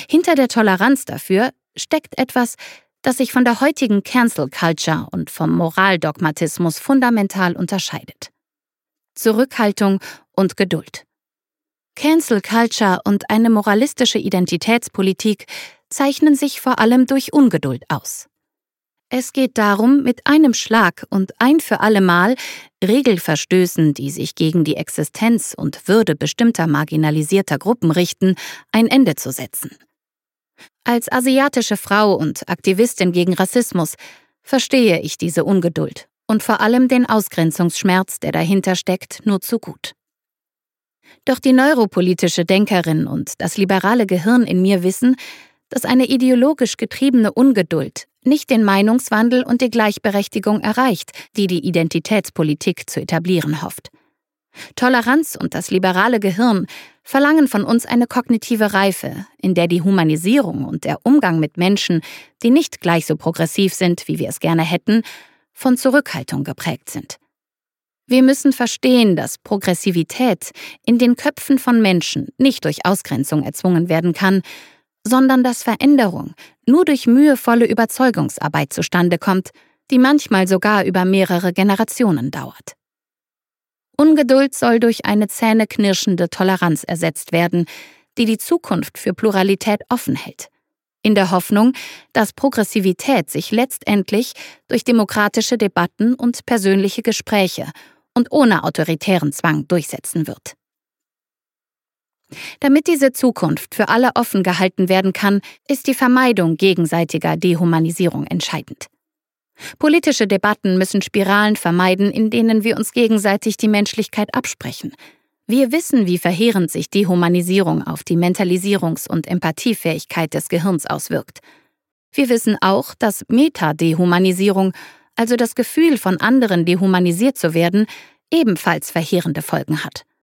Hinter der Toleranz dafür steckt etwas, das sich von der heutigen Cancel Culture und vom Moraldogmatismus fundamental unterscheidet. Zurückhaltung und Geduld. Cancel Culture und eine moralistische Identitätspolitik zeichnen sich vor allem durch Ungeduld aus. Es geht darum, mit einem Schlag und ein für alle Mal Regelverstößen, die sich gegen die Existenz und Würde bestimmter marginalisierter Gruppen richten, ein Ende zu setzen. Als asiatische Frau und Aktivistin gegen Rassismus verstehe ich diese Ungeduld und vor allem den Ausgrenzungsschmerz, der dahinter steckt, nur zu gut. Doch die neuropolitische Denkerin und das liberale Gehirn in mir wissen, dass eine ideologisch getriebene Ungeduld nicht den Meinungswandel und die Gleichberechtigung erreicht, die die Identitätspolitik zu etablieren hofft. Toleranz und das liberale Gehirn verlangen von uns eine kognitive Reife, in der die Humanisierung und der Umgang mit Menschen, die nicht gleich so progressiv sind, wie wir es gerne hätten, von Zurückhaltung geprägt sind. Wir müssen verstehen, dass Progressivität in den Köpfen von Menschen nicht durch Ausgrenzung erzwungen werden kann, sondern dass Veränderung nur durch mühevolle Überzeugungsarbeit zustande kommt, die manchmal sogar über mehrere Generationen dauert. Ungeduld soll durch eine zähneknirschende Toleranz ersetzt werden, die die Zukunft für Pluralität offen hält, in der Hoffnung, dass Progressivität sich letztendlich durch demokratische Debatten und persönliche Gespräche und ohne autoritären Zwang durchsetzen wird. Damit diese Zukunft für alle offen gehalten werden kann, ist die Vermeidung gegenseitiger Dehumanisierung entscheidend. Politische Debatten müssen Spiralen vermeiden, in denen wir uns gegenseitig die Menschlichkeit absprechen. Wir wissen, wie verheerend sich Dehumanisierung auf die Mentalisierungs- und Empathiefähigkeit des Gehirns auswirkt. Wir wissen auch, dass Metadehumanisierung, also das Gefühl, von anderen dehumanisiert zu werden, ebenfalls verheerende Folgen hat.